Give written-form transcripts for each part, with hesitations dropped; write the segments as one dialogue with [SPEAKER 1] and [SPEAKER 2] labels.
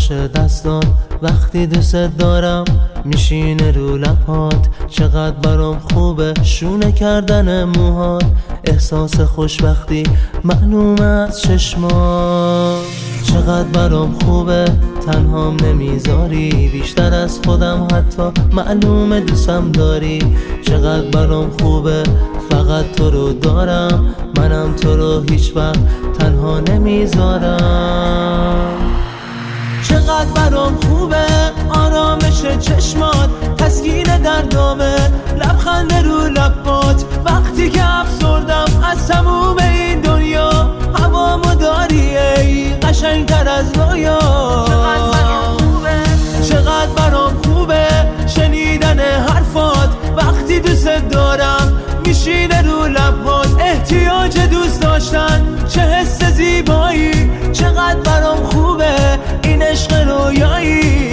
[SPEAKER 1] نوازش دستات وقتی دوست دارم میشینه رو لبات. چقدر برام خوبه شونه کردن موهات، احساس خوشبختی معلومه از چشمات. چقدر برام خوبه تنهام نمیذاری، بیشتر از خودم حتی معلومه دوستم داری. چقدر برام خوبه فقط تو رو دارم، منم تو رو هیچ وقت تنها نمیذارم. چقدر برام خوبه آرامش چشمات، تسکین دردامه، لبخند رو لبات. وقتی که افسردم از تموم این دنیا، هوامو داری ای قشنگتر از رویا. چقدر برام خوبه شنیدن حرفات، وقتی دوست دارم میشینه رو لبات. احتیاج دوست داشتن چه حس زیبایی، چقدر برام خوبه این عشق رویایی.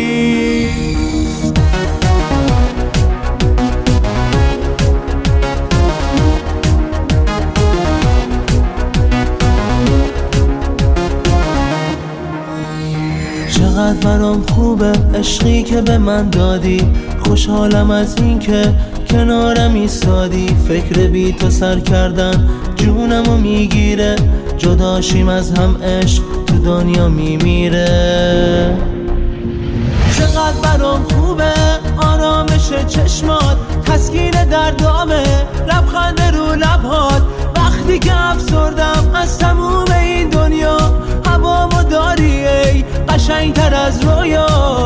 [SPEAKER 1] چقدر برام خوبه عشقی که به من دادی، خوشحالم از این که کنارم ایستادی. فکر بی تو سر کردن جونمو میگیره، جداشیم از هم عشق تو دنیا میمیره. چقدر برام خوبه آرامش چشمات، تسکین دردامه، لبخند رو لبات. وقتی که افسردم از تموم این دنیا، هوامو داری ای قشنگتر از رویا.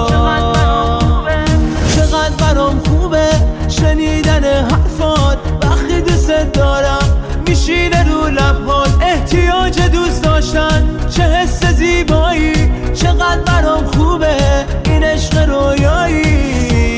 [SPEAKER 1] چقدر برام خوبه شنیدن حرفات، وقتی دوست دارم میشینه رو لبات. احتیاج دوست داشتن چه حس زیبایی، چقدر برام خوبه این عشق رویایی.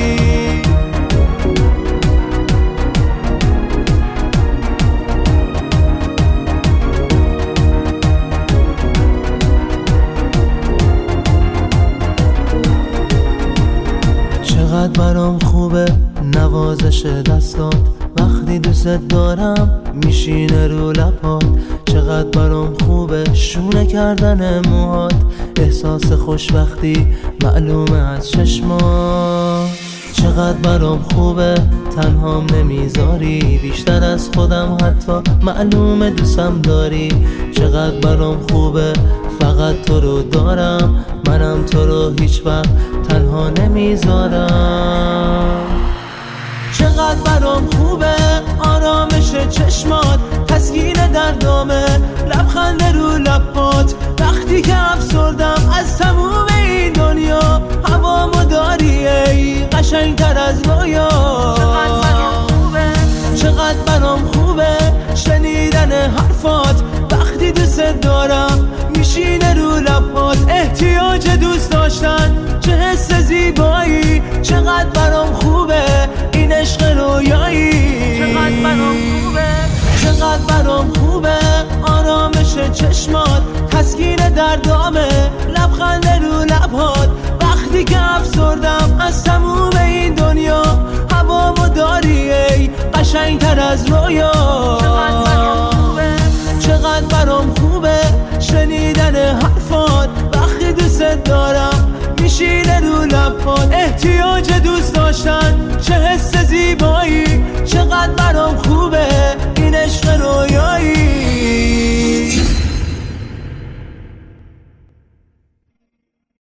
[SPEAKER 1] چقدر برام خوبه نوازش دستات، وقتی دوست دارم میشینه رو لبات. چقدر برام خوبه شونه کردن موهات، احساس خوشبختی معلومه از چشمات. چقدر برام خوبه تنهام نمیذاری، بیشتر از خودم حتی معلومه دوستم داری. چقدر برام خوبه فقط تو رو دارم، منم تو رو هیچ وقت تنها نمیذارم. چقدر برام خوبه آرامش چشمات، تسکین دردامه، لبخند رو لبات. وقتی که افسردم از تموم این دنیا، هوامو داری ای قشنگتر از رویا. چقدر برام خوبه شنیدن حرفات، وقتی دوست دارم میشینه رو لبات. احتیاج دوست داشتن چه حس زیبایی، چقدر برام خوبه این عشق رویایی. چقدر برام خوبه آرامش چشمات، تسکین دردامه، لبخند رو لبات. وقتی که افسردم از تموم این دنیا، هوامو داری ای قشنگتر از رویا. چقدر برام خوبه شنیدن حرفات، وقتی دوست دارم میشینه رو لبات. احتیاج دوست داشتن